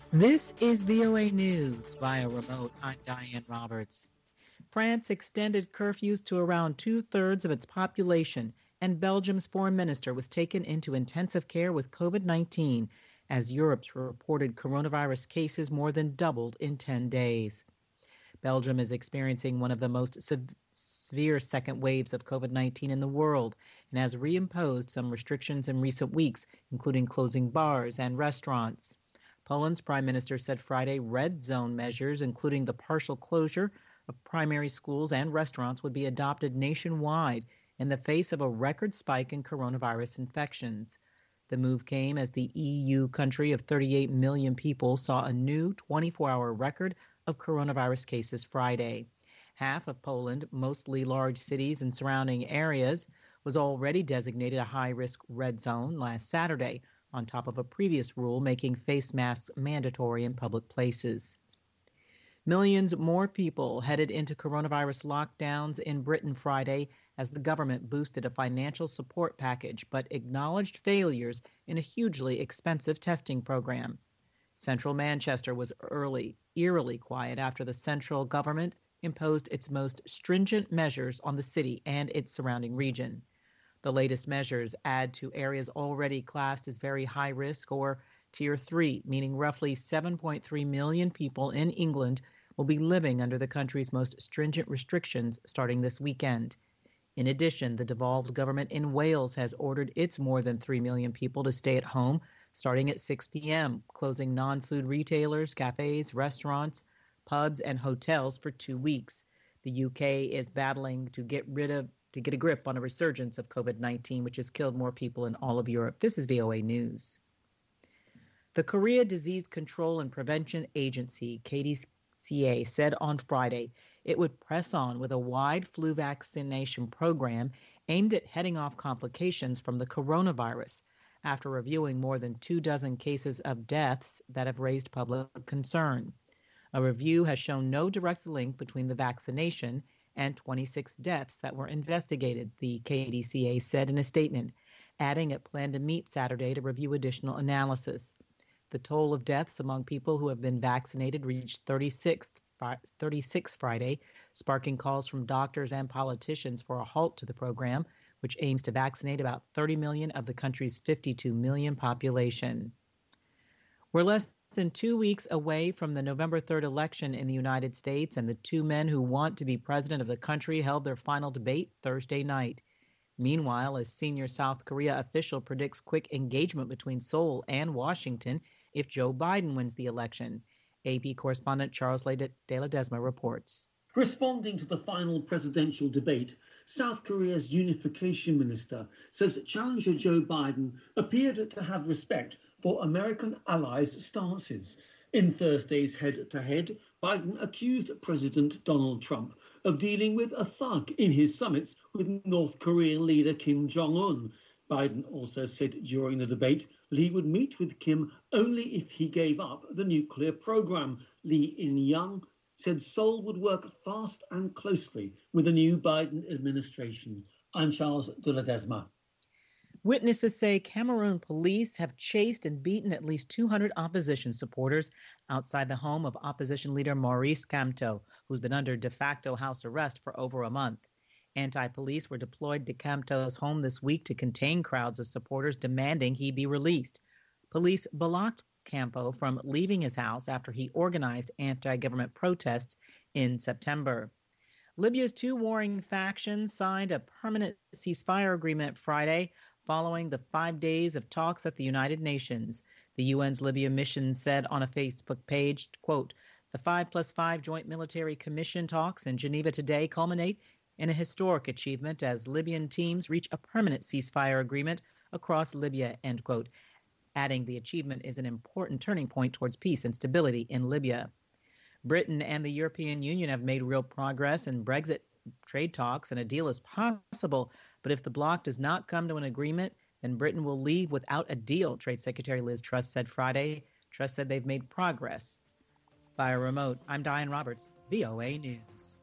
This is VOA News via remote. I'm Diane Roberts. France extended curfews to around two-thirds of its population, and Belgium's foreign minister was taken into intensive care with COVID-19 as Europe's reported coronavirus cases more than doubled in 10 days. Belgium is experiencing one of the most severe second waves of COVID-19 in the world and has reimposed some restrictions in recent weeks, including closing bars and restaurants. Poland's prime minister said Friday red zone measures, including the partial closure of primary schools and restaurants, would be adopted nationwide in the face of a record spike in coronavirus infections. The move came as the EU country of 38 million people saw a new 24-hour record of coronavirus cases Friday. Half of Poland, mostly large cities and surrounding areas, was already designated a high-risk red zone last Saturday, on top of a previous rule making face masks mandatory in public places. Millions more people headed into coronavirus lockdowns in Britain Friday as the government boosted a financial support package but acknowledged failures in a hugely expensive testing program. Central Manchester was eerily quiet after the central government imposed its most stringent measures on the city and its surrounding region. The latest measures add to areas already classed as very high risk or Tier 3, meaning roughly 7.3 million people in England will be living under the country's most stringent restrictions starting this weekend. In addition, the devolved government in Wales has ordered its more than 3 million people to stay at home starting at 6 p.m., closing non-food retailers, cafes, restaurants, pubs, and hotels for 2 weeks. The UK is battling to get a grip on a resurgence of COVID-19, which has killed more people in all of Europe. This is VOA News. The Korea Disease Control and Prevention Agency, KDCA, said on Friday it would press on with a wide flu vaccination program aimed at heading off complications from the coronavirus after reviewing more than 24 cases of deaths that have raised public concern. A review has shown no direct link between the vaccination and 26 deaths that were investigated, the KDCA said in a statement, adding it planned to meet Saturday to review additional analysis. The toll of deaths among people who have been vaccinated reached 36 Friday, sparking calls from doctors and politicians for a halt to the program, which aims to vaccinate about 30 million of the country's 52 million population. We're less than 2 weeks away from the November 3rd election in the United States, and the two men who want to be president of the country held their final debate Thursday night. Meanwhile, a senior South Korea official predicts quick engagement between Seoul and Washington if Joe Biden wins the election. AP correspondent Charles de Ledesma reports. Responding to the final presidential debate, South Korea's unification minister says challenger Joe Biden appeared to have respect for American allies' stances. In Thursday's head-to-head, Biden accused President Donald Trump of dealing with a thug in his summits with North Korean leader Kim Jong-un. Biden also said during the debate that he would meet with Kim only if he gave up the nuclear program. Lee In-young said Seoul would work fast and closely with the new Biden administration. I'm Charles de Ledesma. Witnesses say Cameroon police have chased and beaten at least 200 opposition supporters outside the home of opposition leader Maurice Kamto, who's been under de facto house arrest for over a month. Anti-police were deployed to Kamto's home this week to contain crowds of supporters demanding he be released. Police blocked Campo from leaving his house after he organized anti-government protests in September. Libya's two warring factions signed a permanent ceasefire agreement Friday following the 5 days of talks at the United Nations. The UN's Libya mission said on a Facebook page, quote, "The 5+5 Joint Military Commission talks in Geneva today culminate in a historic achievement as Libyan teams reach a permanent ceasefire agreement across Libya," end quote, adding the achievement is an important turning point towards peace and stability in Libya. Britain and the European Union have made real progress in Brexit trade talks, and a deal is possible. But if the bloc does not come to an agreement, then Britain will leave without a deal, Trade Secretary Liz Truss said Friday. Truss said they've made progress. Via remote, I'm Diane Roberts, VOA News.